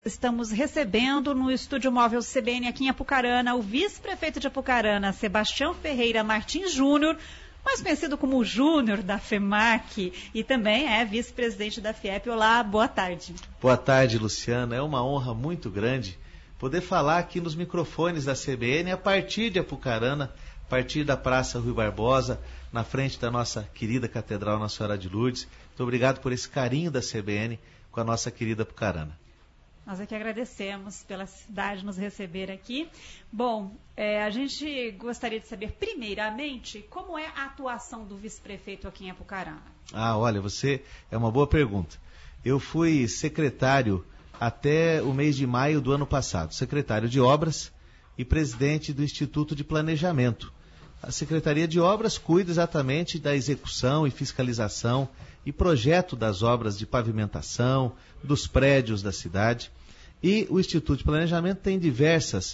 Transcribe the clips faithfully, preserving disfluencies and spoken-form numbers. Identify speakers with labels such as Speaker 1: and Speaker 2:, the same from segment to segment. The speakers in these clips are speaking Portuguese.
Speaker 1: estamos recebendo no estúdio móvel C B N aqui em Apucarana o vice-prefeito de Apucarana, Sebastião Ferreira Martins Júnior, mais conhecido como Júnior da FEMAC, e também é vice-presidente da FIEP. Olá, boa tarde.
Speaker 2: Boa tarde, Luciana. É uma honra muito grande poder falar aqui nos microfones da C B N a partir de Apucarana, a partir da Praça Rui Barbosa, na frente da nossa querida Catedral Nossa Senhora de Lourdes. Muito obrigado por esse carinho da C B N com a nossa querida Apucarana.
Speaker 1: Nós aqui agradecemos pela cidade nos receber aqui. Bom, é, a gente gostaria de saber, primeiramente, como é a atuação do vice-prefeito aqui em Apucarana?
Speaker 2: Ah, olha, você é uma boa pergunta. Eu fui secretário até o mês de maio do ano passado, secretário de Obras e presidente do Instituto de Planejamento. A Secretaria de Obras cuida exatamente da execução e fiscalização e projeto das obras de pavimentação, dos prédios da cidade. E o Instituto de Planejamento tem diversas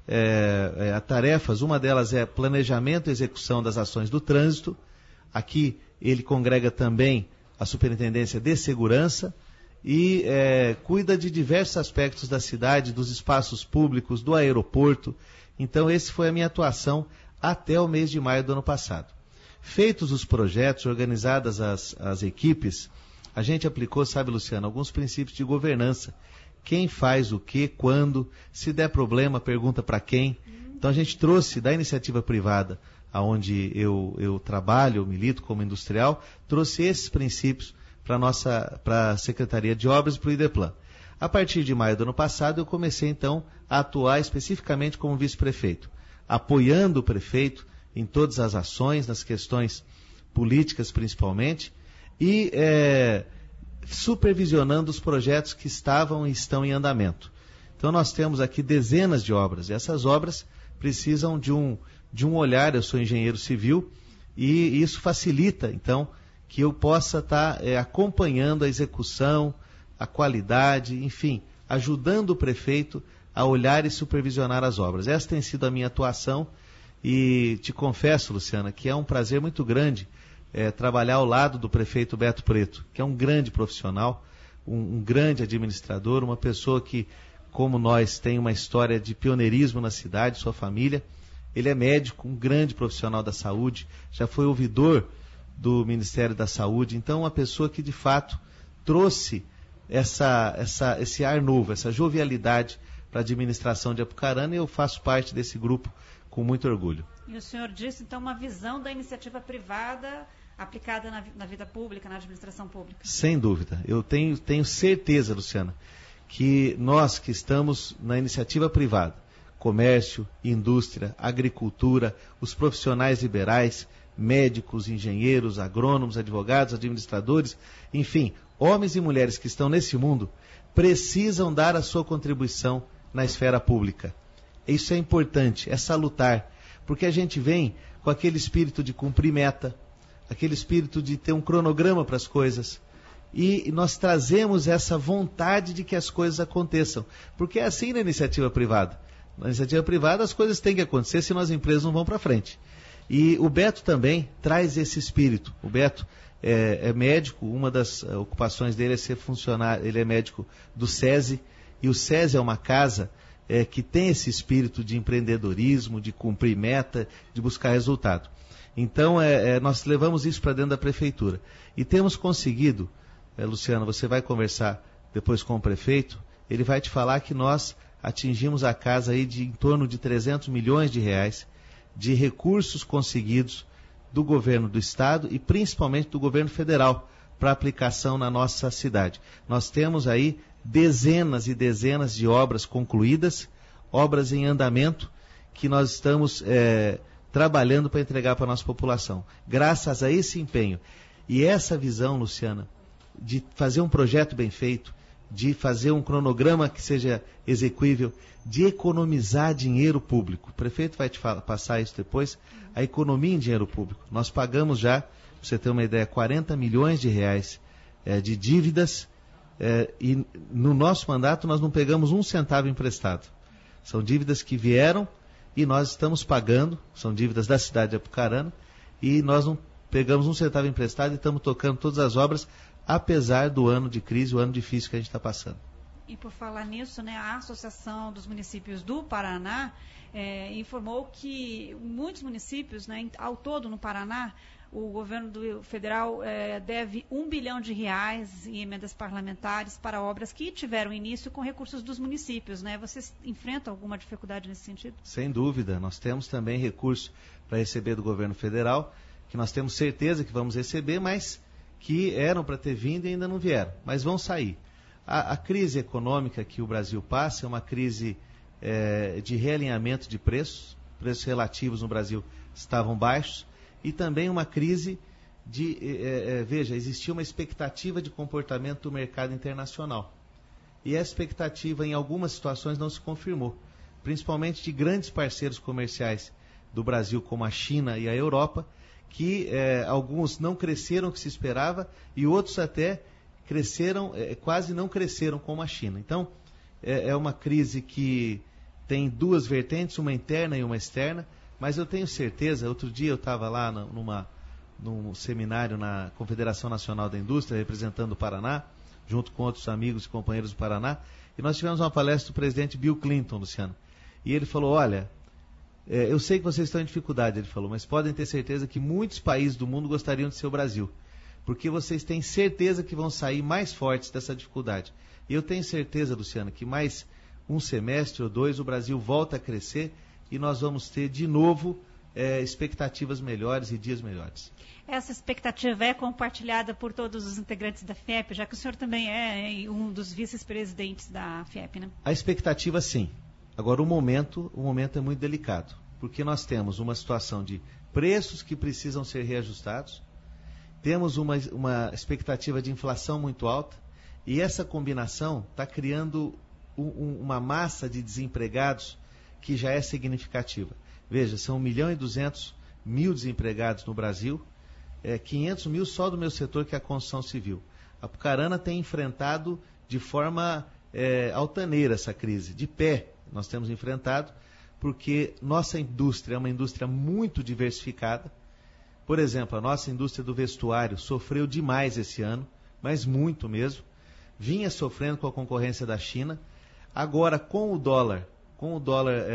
Speaker 2: é, é, tarefas. Uma delas é planejamento e execução das ações do trânsito. Aqui ele congrega também a Superintendência de Segurança e é, cuida de diversos aspectos da cidade, dos espaços públicos, do aeroporto. Então, esse foi a minha atuação até o mês de maio do ano passado. Feitos os projetos, organizadas as, as equipes, a gente aplicou, sabe, Luciano, alguns princípios de governança. Quem faz o quê, quando, se der problema, pergunta para quem. Então a gente trouxe da iniciativa privada, onde eu, eu trabalho, eu milito como industrial, trouxe esses princípios para a nossa, para a Secretaria de Obras e para o IDEPLAN. A partir de maio do ano passado, eu comecei então a atuar especificamente como vice-prefeito, apoiando o prefeito em todas as ações, nas questões políticas principalmente, e é, supervisionando os projetos que estavam e estão em andamento. Então nós temos aqui dezenas de obras, e essas obras precisam de um, de um olhar. Eu sou engenheiro civil, e isso facilita, então, que eu possa estar é, acompanhando a execução, a qualidade, enfim, ajudando o prefeito a olhar e supervisionar as obras. Essa tem sido a minha atuação, e te confesso, Luciana, que é um prazer muito grande é, trabalhar ao lado do prefeito Beto Preto, que é um grande profissional, um, um grande administrador, uma pessoa que, como nós, tem uma história de pioneirismo na cidade, sua família. Ele é médico, um grande profissional da saúde, já foi ouvidor do Ministério da Saúde, então uma pessoa que, de fato, trouxe essa, essa, esse ar novo, essa jovialidade para a administração de Apucarana, e eu faço parte desse grupo com muito orgulho.
Speaker 1: E o senhor disse, então, uma visão da iniciativa privada aplicada na, na vida pública, na administração pública?
Speaker 2: Sem dúvida. Eu tenho, tenho certeza, Luciana, que nós que estamos na iniciativa privada, comércio, indústria, agricultura, os profissionais liberais, médicos, engenheiros, agrônomos, advogados, administradores, enfim, homens e mulheres que estão nesse mundo, precisam dar a sua contribuição na esfera pública. Isso é importante, é salutar, porque a gente vem com aquele espírito de cumprir meta, aquele espírito de ter um cronograma para as coisas, e nós trazemos essa vontade de que as coisas aconteçam, porque é assim na iniciativa privada. Na iniciativa privada as coisas têm que acontecer, senão as empresas não vão para frente. E o Beto também traz esse espírito. O Beto é, é médico, uma das ocupações dele é ser funcionário, ele é médico do SESI, e o SESI é uma casa É, que tem esse espírito de empreendedorismo, de cumprir meta, de buscar resultado. Então, é, é, nós levamos isso para dentro da prefeitura. E temos conseguido, é, Luciano, você vai conversar depois com o prefeito, ele vai te falar que nós atingimos a casa aí de em torno de trezentos milhões de reais de recursos conseguidos do governo do estado e principalmente do governo federal para aplicação na nossa cidade. Nós temos aí dezenas e dezenas de obras concluídas, obras em andamento, que nós estamos é, trabalhando para entregar para a nossa população. Graças a esse empenho e essa visão, Luciana, de fazer um projeto bem feito, de fazer um cronograma que seja execuível, de economizar dinheiro público. O prefeito vai te falar, passar isso depois, a economia em dinheiro público. Nós pagamos já, para você ter uma ideia, quarenta milhões de reais é, de dívidas, É, e no nosso mandato nós não pegamos um centavo emprestado. São dívidas que vieram e nós estamos pagando, são dívidas da cidade de Apucarana, e nós não pegamos um centavo emprestado e estamos tocando todas as obras, apesar do ano de crise, o ano difícil que a gente está passando.
Speaker 1: E por falar nisso, né, a Associação dos Municípios do Paraná é, informou que muitos municípios, né, ao todo no Paraná, o governo do federal é, deve um bilhão de reais em emendas parlamentares para obras que tiveram início com recursos dos municípios, né? Vocês enfrentam alguma dificuldade nesse sentido?
Speaker 2: Sem dúvida. Nós temos também recurso para receber do governo federal, que nós temos certeza que vamos receber, mas que eram para ter vindo e ainda não vieram, mas vão sair. A, a crise econômica que o Brasil passa é uma crise é, de realinhamento de preços, preços relativos no Brasil estavam baixos, e também uma crise de, é, é, veja, existia uma expectativa de comportamento do mercado internacional. E essa expectativa, em algumas situações, não se confirmou. Principalmente de grandes parceiros comerciais do Brasil, como a China e a Europa, que é, alguns não cresceram o que se esperava e outros até cresceram, é, quase não cresceram, como a China. Então, é, é uma crise que tem duas vertentes, uma interna e uma externa. Mas eu tenho certeza, outro dia eu estava lá numa, num seminário na Confederação Nacional da Indústria, representando o Paraná, junto com outros amigos e companheiros do Paraná, e nós tivemos uma palestra do presidente Bill Clinton, Luciano. E ele falou, olha, é, eu sei que vocês estão em dificuldade, ele falou, mas podem ter certeza que muitos países do mundo gostariam de ser o Brasil, porque vocês têm certeza que vão sair mais fortes dessa dificuldade. E eu tenho certeza, Luciano, que mais um semestre ou dois o Brasil volta a crescer, e nós vamos ter, de novo, é, expectativas melhores e dias melhores.
Speaker 1: Essa expectativa é compartilhada por todos os integrantes da F I E P, já que o senhor também é um dos vice-presidentes da F I E P, né?
Speaker 2: A expectativa, sim. Agora, o momento, o momento é muito delicado, porque nós temos uma situação de preços que precisam ser reajustados, temos uma, uma expectativa de inflação muito alta, e essa combinação está criando um, um, uma massa de desempregados que já é significativa. Veja, são um milhão e duzentos mil desempregados no Brasil, é, quinhentos mil só do meu setor, que é a construção civil. A Apucarana tem enfrentado de forma é, altaneira essa crise, de pé nós temos enfrentado, porque nossa indústria é uma indústria muito diversificada. Por exemplo, a nossa indústria do vestuário sofreu demais esse ano, mas muito mesmo, vinha sofrendo com a concorrência da China. Agora, com o dólar com o dólar é,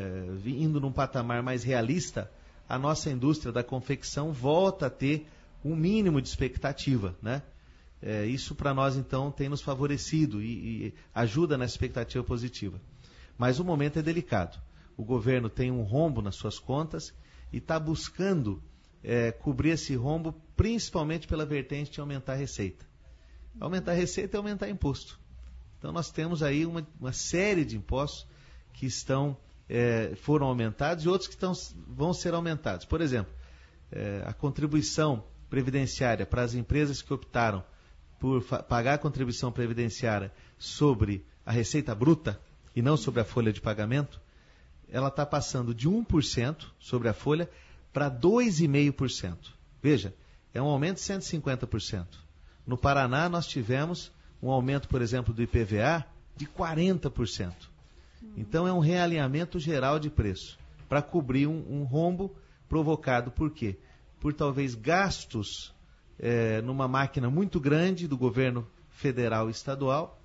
Speaker 2: é, indo num patamar mais realista, a nossa indústria da confecção volta a ter um mínimo de expectativa, né? É, isso para nós, então, tem nos favorecido e, e ajuda nessa expectativa positiva. Mas o momento é delicado. O governo tem um rombo nas suas contas e está buscando é, cobrir esse rombo, principalmente pela vertente de aumentar a receita. Aumentar a receita é aumentar imposto. Então nós temos aí uma, uma série de impostos que estão, é, foram aumentados e outros que estão, vão ser aumentados. Por exemplo, é, a contribuição previdenciária para as empresas que optaram por pagar a contribuição previdenciária sobre a receita bruta e não sobre a folha de pagamento, ela está passando de um por cento sobre a folha para dois vírgula cinco por cento. Veja, é um aumento de cento e cinquenta por cento. No Paraná nós tivemos um aumento, por exemplo, do I P V A de quarenta por cento. Então é um realinhamento geral de preço para cobrir um, um rombo provocado por quê? Por talvez gastos é, numa máquina muito grande do governo federal e estadual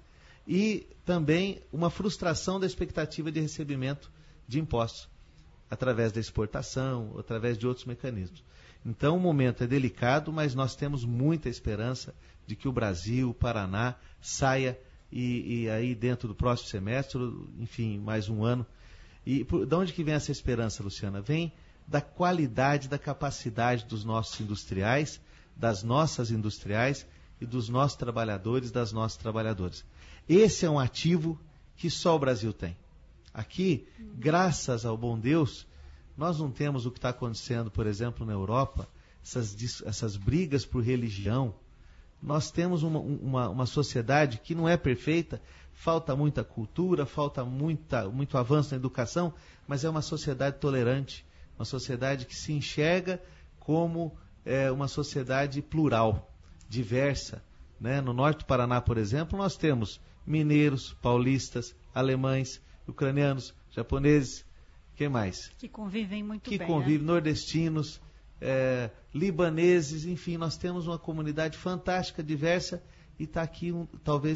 Speaker 2: e também uma frustração da expectativa de recebimento de impostos através da exportação, através de outros mecanismos. Então o momento é delicado, mas nós temos muita esperança de que o Brasil, o Paraná, saia E, e aí dentro do próximo semestre, enfim, mais um ano. E por, de onde que vem essa esperança, Luciana? Vem da qualidade, da capacidade dos nossos industriais, das nossas industriais e dos nossos trabalhadores, das nossas trabalhadoras. Esse é um ativo que só o Brasil tem. Aqui, graças ao bom Deus, nós não temos o que está acontecendo, por exemplo, na Europa, essas, essas brigas por religião. Nós temos uma, uma, uma sociedade que não é perfeita, falta muita cultura, falta muita, muito avanço na educação, mas é uma sociedade tolerante, uma sociedade que se enxerga como é, uma sociedade plural, diversa. Né? No norte do Paraná, por exemplo, nós temos mineiros, paulistas, alemães, ucranianos, japoneses, quem mais?
Speaker 1: Que convivem muito
Speaker 2: que
Speaker 1: bem.
Speaker 2: Que convivem,
Speaker 1: né?
Speaker 2: Nordestinos, É, libaneses, enfim, nós temos uma comunidade fantástica, diversa, e está aqui um, talvez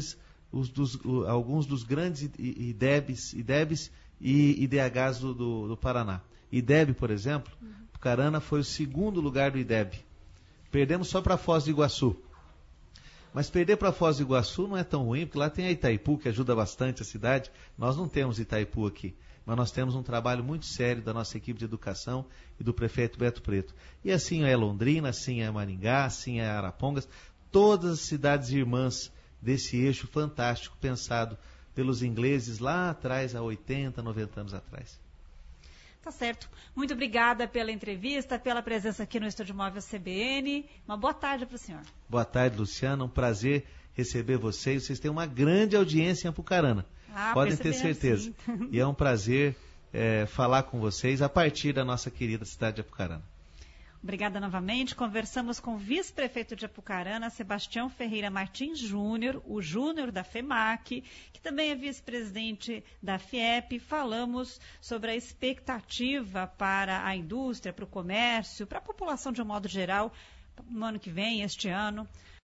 Speaker 2: os dos, o, alguns dos grandes I D E Bs, I D E Bs e I D Hs do, do, do Paraná. I D E B, por exemplo, uhum. Apucarana foi o segundo lugar do I D E B. Perdemos só para Foz do Iguaçu. Mas perder para Foz do Iguaçu não é tão ruim, porque lá tem a Itaipu, que ajuda bastante a cidade. Nós não temos Itaipu aqui, mas nós temos um trabalho muito sério da nossa equipe de educação e do prefeito Beto Preto. E assim é Londrina, assim é Maringá, assim é Arapongas, todas as cidades irmãs desse eixo fantástico pensado pelos ingleses lá atrás, há oitenta, noventa anos atrás.
Speaker 1: Tá certo. Muito obrigada pela entrevista, pela presença aqui no Estúdio Móvel C B N. Uma boa tarde para o senhor.
Speaker 2: Boa tarde, Luciana. Um prazer receber vocês. Vocês têm uma grande audiência em Apucarana. Ah, podem ter certeza. E é um prazer é, falar com vocês a partir da nossa querida cidade de Apucarana.
Speaker 1: Obrigada novamente. Conversamos com o vice-prefeito de Apucarana, Sebastião Ferreira Martins Júnior, o Júnior da FEMAC, que também é vice-presidente da FIEP. Falamos sobre a expectativa para a indústria, para o comércio, para a população de um modo geral, no ano que vem, este ano.